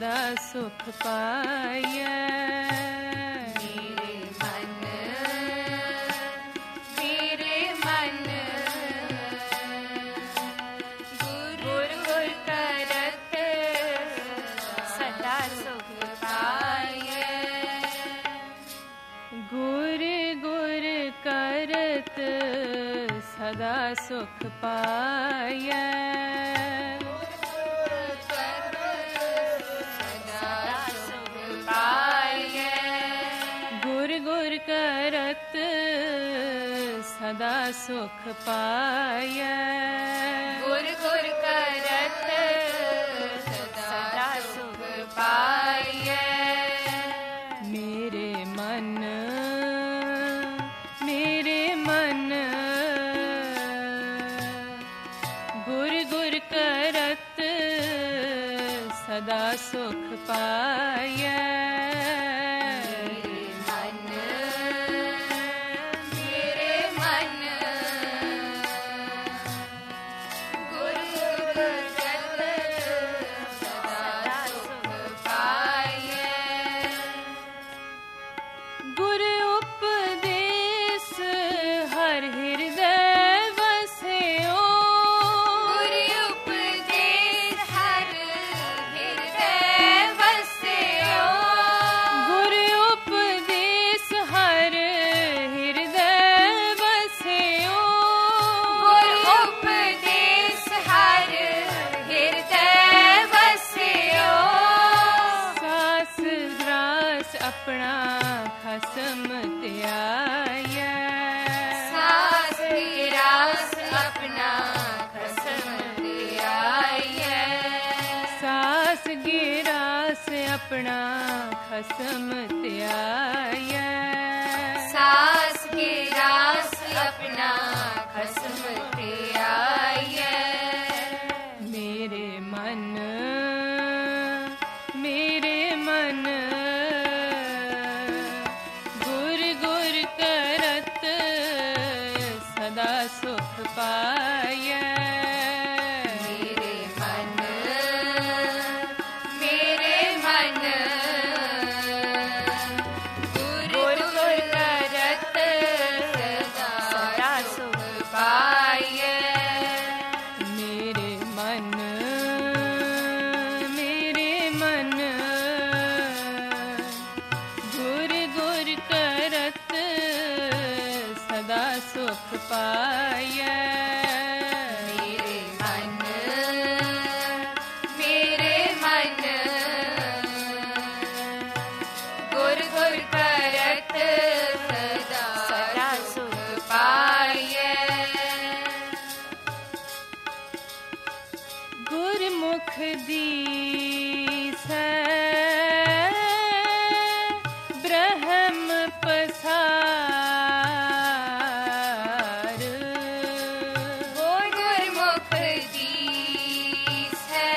सदा सुख पाइयै। मेरे मन गुर गुर करत सदा सुख पाइयै। गुर गुर करत सदा सुख पाइयै। गुर गुर करत सदा सुख पाइयै। गुर गुर करत सदा सुख पाइयै। मेरे मन गुर गुर करत सदा सुख पाइयै। गुर उपदेश हर हृदय बस्यो। गुर उपदेश हर हृदय बस्यो। गुर उपदेश हर हृदय बस्यो। गुर उपदेश हर हृदय बस्यो। सास ग्रास अपना खसम त्याया। सास गिरास अपना खसम त्याया। सास गिरास अपना खसम त्याया। सास गिरास अपना खसम त्याया। मेरे मन गुर गुर करत सदा सुख पाइयै। मेरे मन गुर गुर करत सदा सुख पाइयै। मेरे मन गुर गुर करत सदा सुख पाइयै। मेरे मन गुर गुर करत सदा सुख पाइयै। गुरमुख दीसै ब्रह्म पसार। गुरमुख दीसै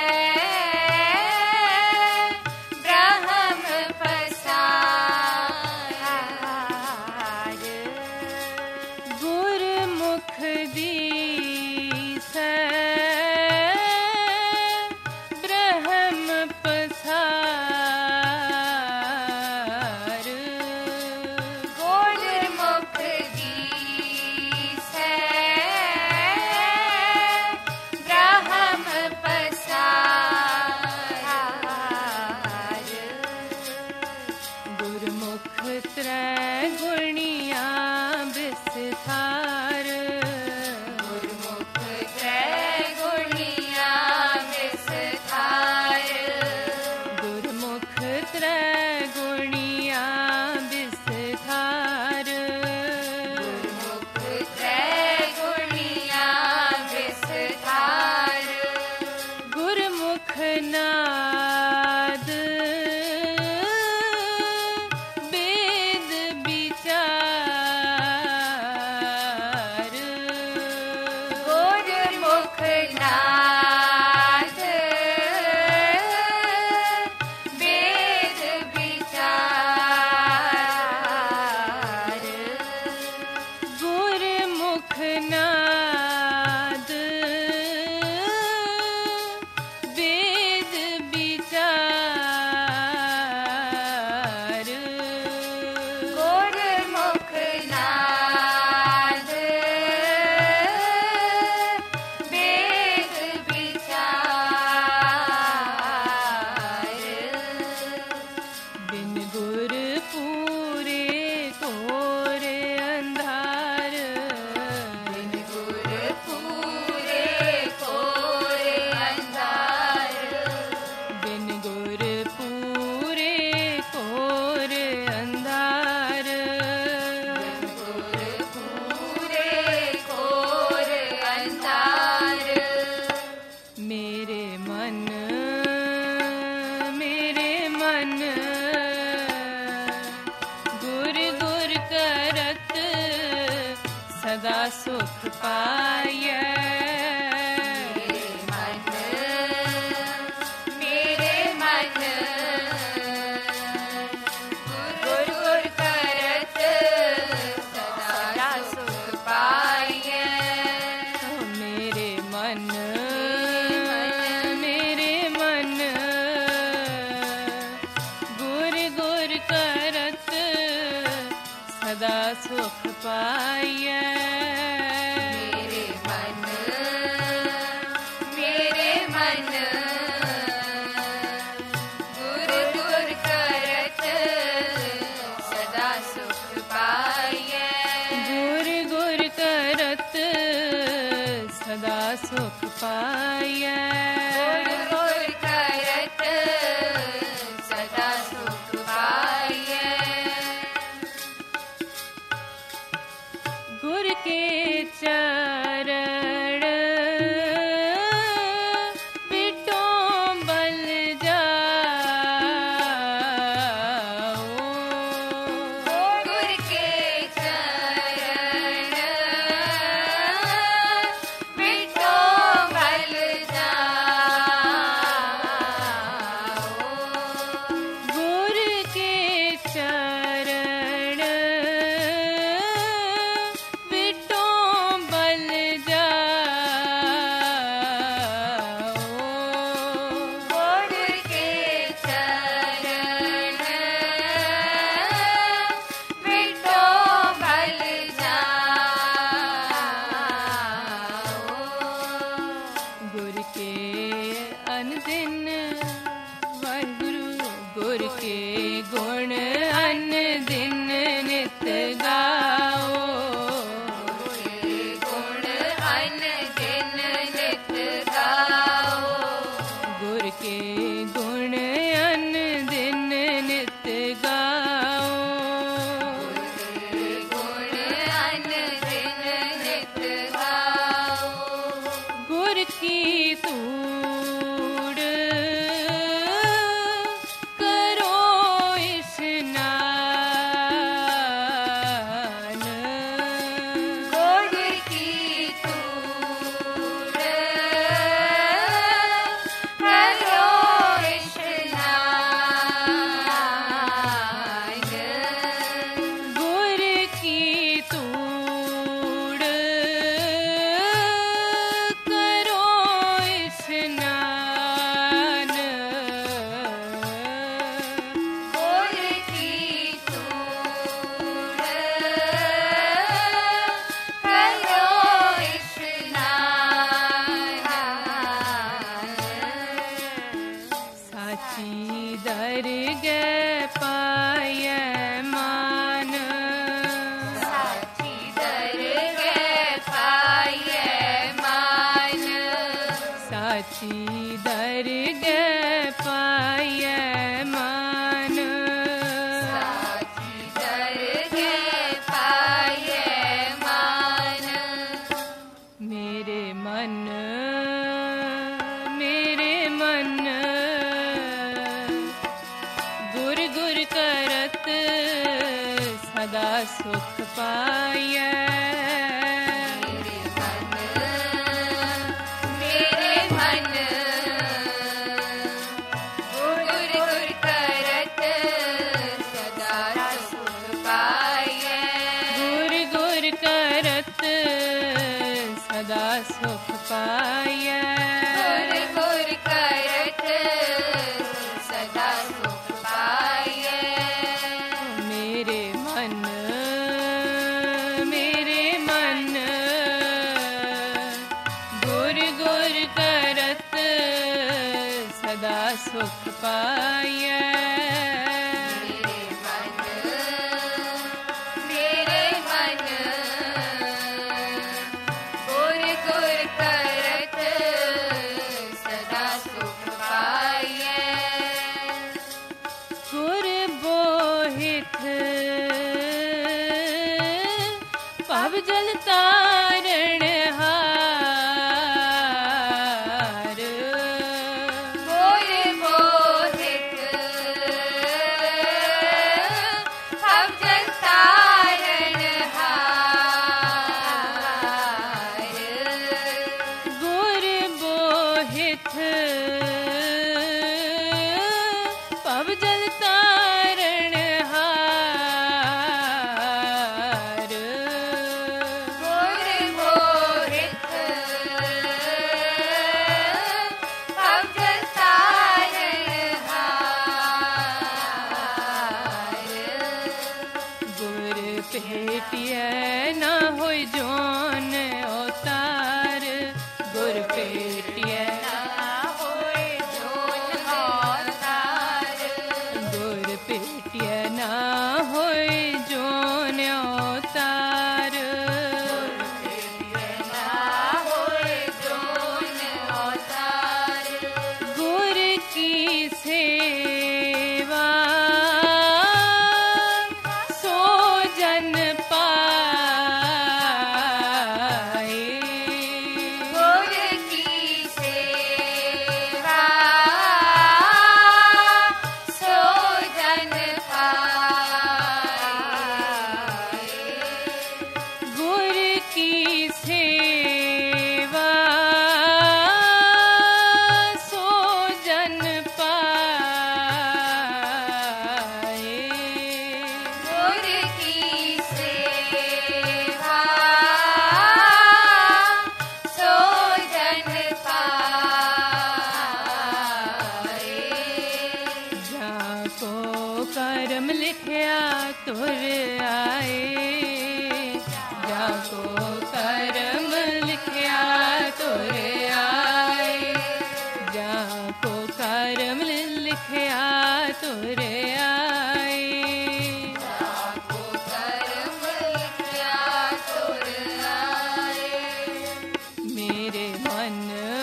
ब्रह्म पसार। गुरमुख दीसै ब्रह्म पसार। मेरे मन गुर गुर करत सदा सुख पायै। मेरे मन गुर गुर करत सदा सुख पायै। मेरे मन गुर गुर करत सदा सुख पायै। मेरे मन गुर गुर करत सदा सुख पायै। गुर गुर करत सदा सुख पायै। गुर करत सदा सुख पायै। गुर के चरण विटोंबल जाओ। गुर के चरण विटोंबल जाओ। गुर के चरण विटोंबल जाओ। गुर के चरण विटोंबल जाओ। गुर के अनदिन वाहिगुरु गुर के गुण अनदिन नित गाओ। गुण अनदिन नित गाओ। गुर के गुण अनदिन नित गाओ। गुण अनदिन नित गाओ। गुर की तूड़ करो स्नान। गुर की तूड़ करो स्नान। गुर की तूड़ करो स्नान। गुर की तूड़ करो स्नान। साची दरगह पायै मान। साची दरगह पायै मान। साची दरगह पायै मान। साची दरगह पायै मान। मेरे मन गुर गुर करत सदा सुख पायै। मेरे मन गुर गुर करत सदा सुख पायै। गुर गुर करत सदा सुख पायै। गुर गुर करत सदा सुख पायै। मेरे मन गुर गुर करत सदा सुख पायै। मेरे मन गुर गुर करत सदा सुख पायै। गुर बोहित पव जल तारण हार। पव जल तारण हार। गुर मोहित पव जल तारण हार। गुर भेटिय न होय जोन अवतार। गुर भेटिय ना होय जोन अवतार। गुर भेटिय न होय जोन अवतार। ना होय जोन अवतार। गुर की सेवा सो जन पाए। गुर की सेवा सो जन पाए। गुर की सेवा सो जन पाए। गुर की सेवा सो जन पाए। जाको करम लिखया तुर आए। जाको करम लिखया तुर आए। जाको करम लिखया तुर आए। को कर्म लिखया तुर आए। मेरे मन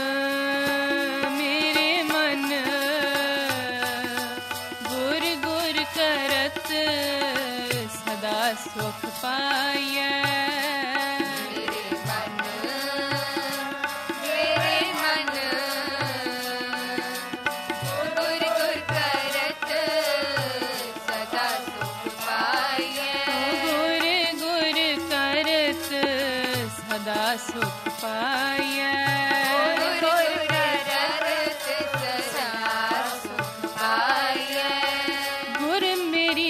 गुर गुर करत सदा सुख पाइय। मेरे मन गुर गुर करत सदा सुख पाइय। गुर गुर करत सदा सुख पाइय। गुर गुर करत सदा सुख पाइय। गुर मेरी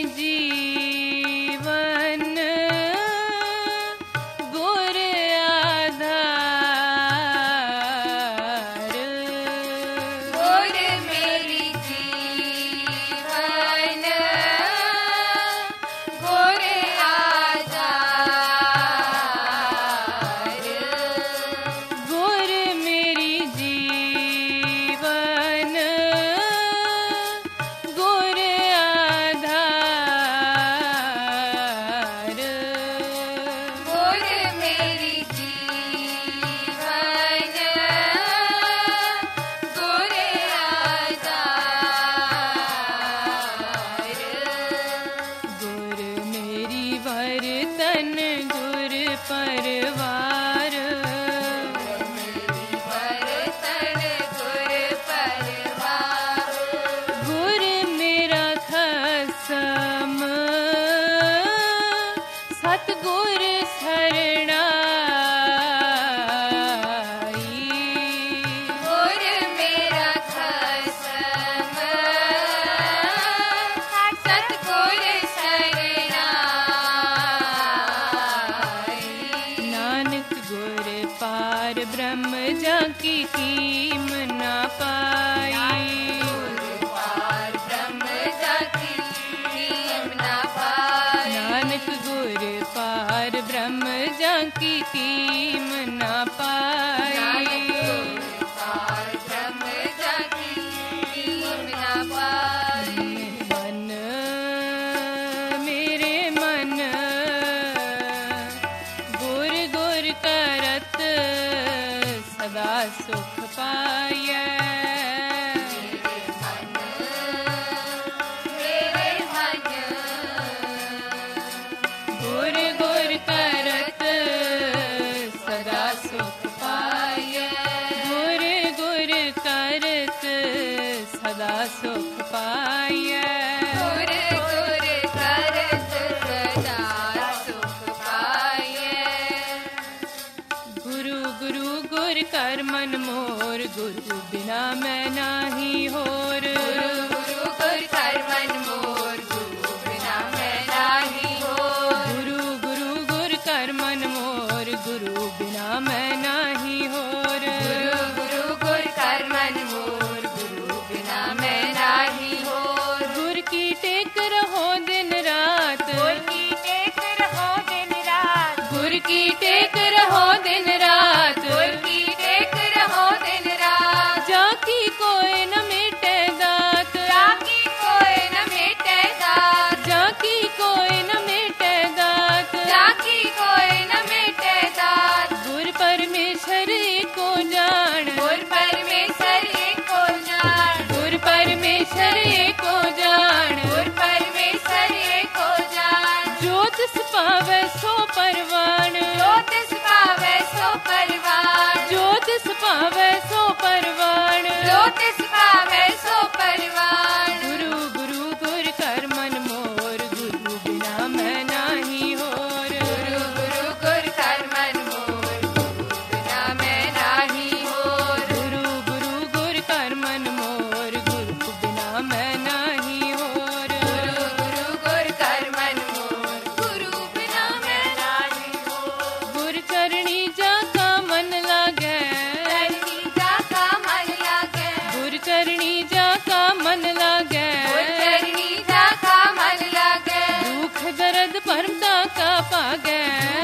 जीवन गुर आधार। गुर मेरी जीवन गुर आधार। गुर मेरी जीवन गुर आधार। गुर मेरी जीवन गुर आधार। गुर मेरी वर्तन गुर परवार। बरतन गुर परवार। गुर मेरा खसम सतगुर शरणाई। गुर मेरा खसम सतगुर शरणाई। नानक गुर पार ब्रह्म जाकी कीम ना पाई। पार ब्रह्म जाति कीम ना पाई। नानक गुर पार ब्रह्म जाकी कीम ना पाई। पार ब्रह्म जाति कीम ना पाई। मेरे मन गुर गुर करत सदा सुख पाइय। मेरे मन गुर गुर करत सदा सुख पाइय। गुर गुर करत सदा सुख पाइय। गुर गुर करत सदा सुख पाइय। गुरु गुरु गुर कर मन मोर गुरु बिना मैं मैं नाही होर। गुरु गुर कर मन मोर, गुरु बिना मैं नाही होर। गुरु गुरु गुर कर मन मोर, गुरु बिना मैं नाही होर। गुरु गुरु गुर कर मन मोर, गुरु बिना मैं नाही होर। गुर की टेक रहो दिन रात, गुर की टेक रहो दिन रात, गुर की टेक रहो दिन रात। गुर की टेक रहो दिन रात। जाकी कोई न मिटे दात, जाकी कोई न मिटे दात, जाकी कोई न मिटे दात। जाकी कोई न मिटे दात। गुर परमेश्वर को जान, गुर परमेश्वर को जान, गुर परमेश्वर को जान। गुर परमेश्वर को जान। जो तिस पावे सो परवान, जो तिस पावे सो परवान, जो तिस पावे सो परवान। जो तिस पावे सो परवान। गुरु गुरु गुर कर मन मोर, गुरु बिना मैं नाही होर। गुरु गुरु गुर कर मन मोर, गुरु बिना मैं नाही होर। गुरु गुरु गुर कर मन मोर, गुरु बिना मैं नाही होर। गुरु गुरु गुर कर मन मोर, गुरु बिना मैं नाही होर। गुर चरणी जा का मन लागे, चरणी जा का मन लागे, गुर चरणी जा का मन लागे। गुर चरणी जा का मन लागे। दुख दर्द परमता का पागे,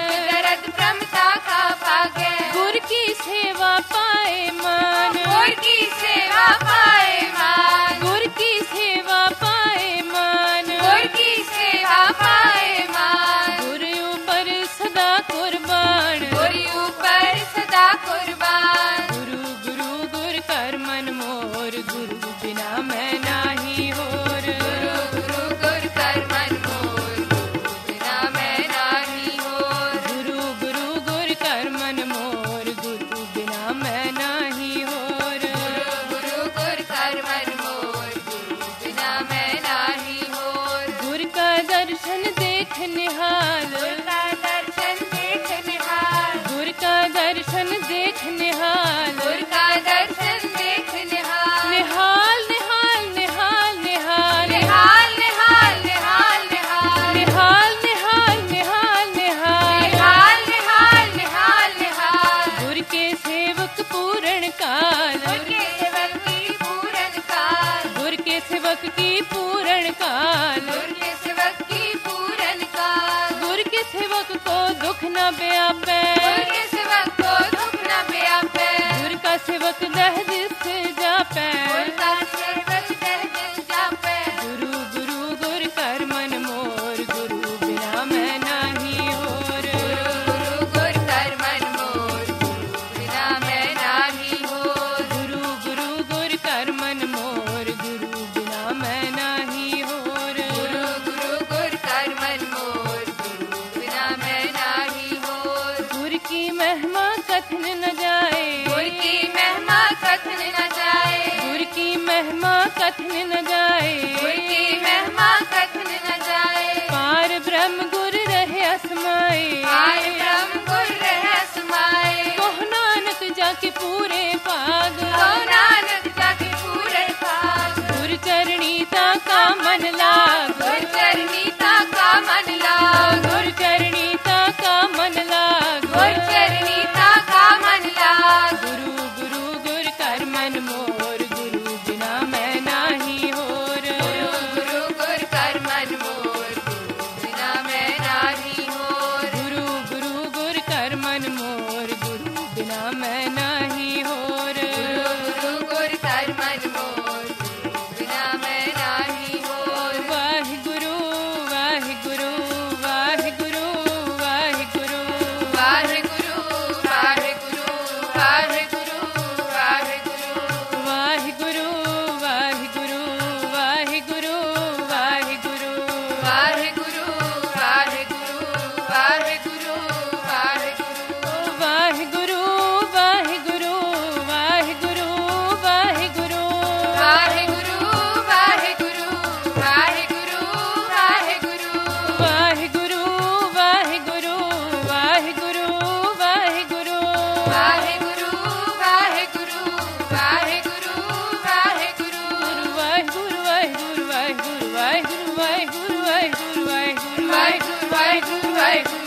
दर्द प्रमता का भागे। गुर की सेवा पाए मान, गुर की सेवा पाए मान, गुर की सेवा पाए मान। गुर की सेवा पाए मान। गुर ऊपर सदा कुर्बान, गुरु ऊपर सदा कुर्बान। गुरु गुरु गुर कर मन मोर, गुरु बिना मैं नाही होर। गुरु गुरु गुर कर मन मोर, गुरु बिना मैं नाही होर। गुरु गुरु गुर कर मन मोर, गुरु बिना मैं नाही होर। गुरु गुरु गुर कर मन मोर, गुरु बिना मैं नाही होर। गुर का दर्शन देख निहाल, गुर का दर्शन देख निहाल, गुर का दर्शन देख निहाल। गुर का दर्शन देख निहाल। निहाल निहाल निहाल निहाल निहाल निहाल निहाल निहाल, निहाल निहाल निहाल निहाल। निहाल निहाल निहाल निहाल। गुर के सेवक पूर्ण काल, गुर के सेवक की पूरन काल, गुर के सेवक की पूर्ण काल। गुर के सेवक की पूरन काल। गुर के सेवक को दुख न व्यापे, गुर के सेवक को दुख न व्यापे। गुर का सेवक दह दिस जापे। गुर का सेवक दह दिल जापे। गुरु गुरु गुर कर मन मोर, गुरु बिना मैं नाही होर। गुरु गुरु गुर कर मन मोर, गुरु बिना मैं नाही होर। गुरु गुरु गुर कर मन मोर, गुरु बिना मैं नाही होर। गुरु गुरु गुर कर मन मोर, गुरु बिना मैं नाही होर। गुर की महिमा कथन न जाए, गुर की महिमा कथन न जाए, गुर की महिमा कथन न जाए। गुर की महिमा कथन न जाए। पार ब्रह्म गुर रहे असमाए, पार ब्रह्म गुर रह समाए। कोह नानक जाके पूरे पाग। को नानक जाके पूरन भाग। गुर चरणी ता का मन लाग, गुर चरणी ता का मन लाग, गुर चरणी ता का मन लाग। गुर चरणी ता का मन लाग। गुरु गुरु गुर कर मन मोर, गुरु बिना मैं नाही होर। गुरु गुरु गुर कर मन मोर, गुरु बिना मैं नाही होर। गुरु गुरु गुर कर मन मोर, गुरु बिना मैं नाही होर। गुरु गुरु गुर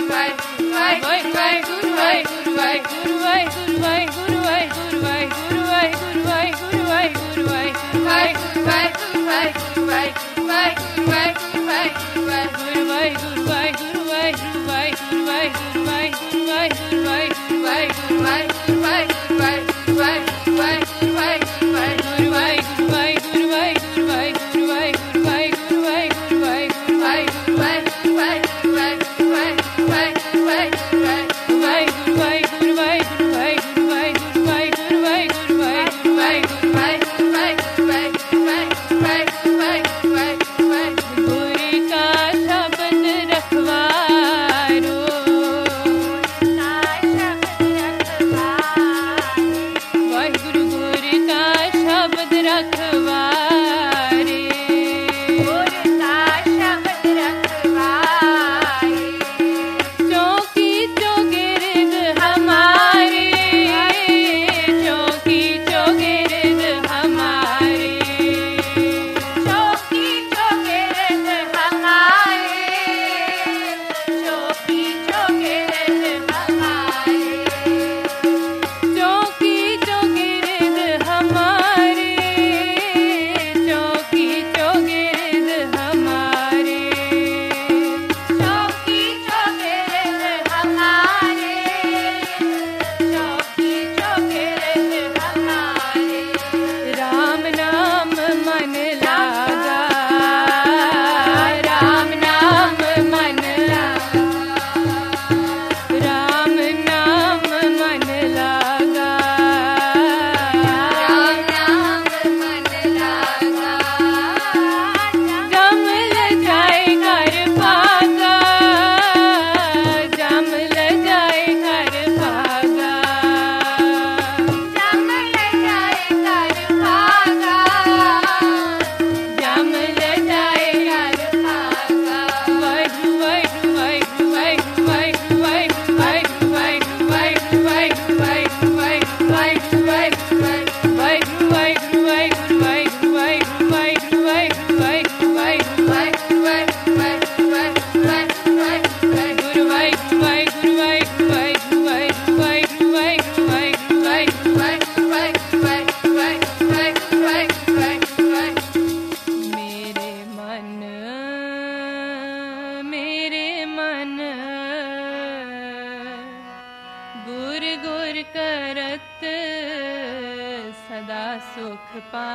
सुख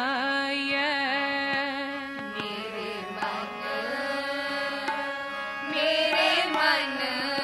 पाइए। मेरे मन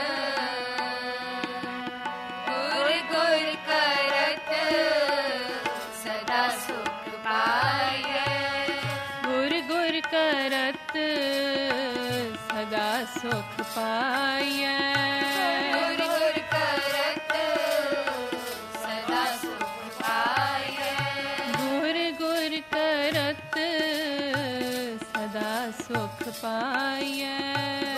गुर गुर करत सदा सुख पाइए। गुर गुर करत सदा सुख पाइए। गुर गुर करत सदा सुख पाइए। गुर गुर करत सदा सुख पाइए।